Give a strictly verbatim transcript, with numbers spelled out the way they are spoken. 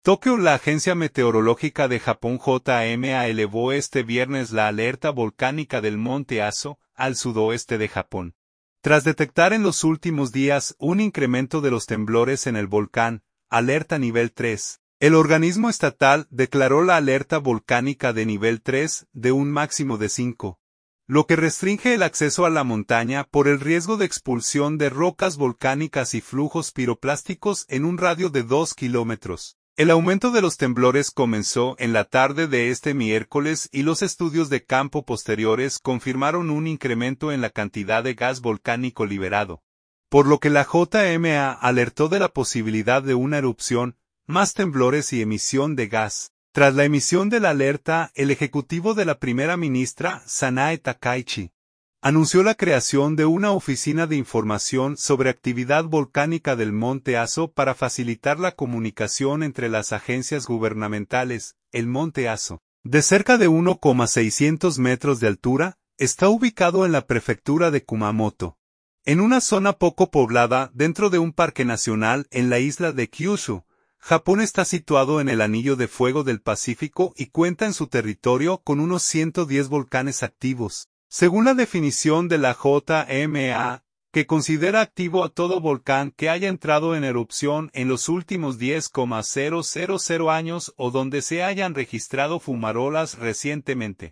Tokio. La Agencia Meteorológica de Japón J M A elevó este viernes la alerta volcánica del monte Aso, al sudoeste de Japón. Tras detectar en los últimos días un incremento de los temblores en el volcán, alerta nivel tres, el organismo estatal declaró la alerta volcánica de nivel tres de un máximo de cinco. Lo que restringe el acceso a la montaña por el riesgo de expulsión de rocas volcánicas y flujos piroplásticos en un radio de dos kilómetros. El aumento de los temblores comenzó en la tarde de este miércoles y los estudios de campo posteriores confirmaron un incremento en la cantidad de gas volcánico liberado, por lo que la J M A alertó de la posibilidad de una erupción, más temblores y emisión de gas. Tras la emisión de la alerta, el ejecutivo de la primera ministra, Sanae Takaichi, anunció la creación de una oficina de información sobre actividad volcánica del monte Aso para facilitar la comunicación entre las agencias gubernamentales. El monte Aso, de cerca de uno coma seiscientos metros de altura, está ubicado en la prefectura de Kumamoto, en una zona poco poblada dentro de un parque nacional en la isla de Kyushu. Japón está situado en el anillo de fuego del Pacífico y cuenta en su territorio con unos ciento diez volcanes activos, según la definición de la J M A, que considera activo a todo volcán que haya entrado en erupción en los últimos diez coma cero cero cero años o donde se hayan registrado fumarolas recientemente.